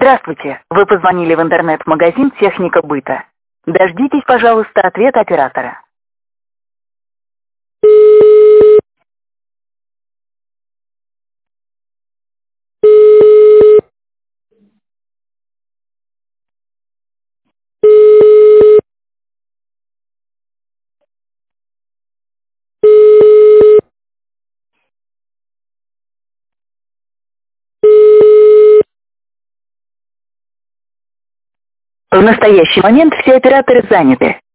Здравствуйте. Вы позвонили в интернет-магазин «Техника быта». Дождитесь, пожалуйста, ответа оператора. В настоящий момент все операторы заняты.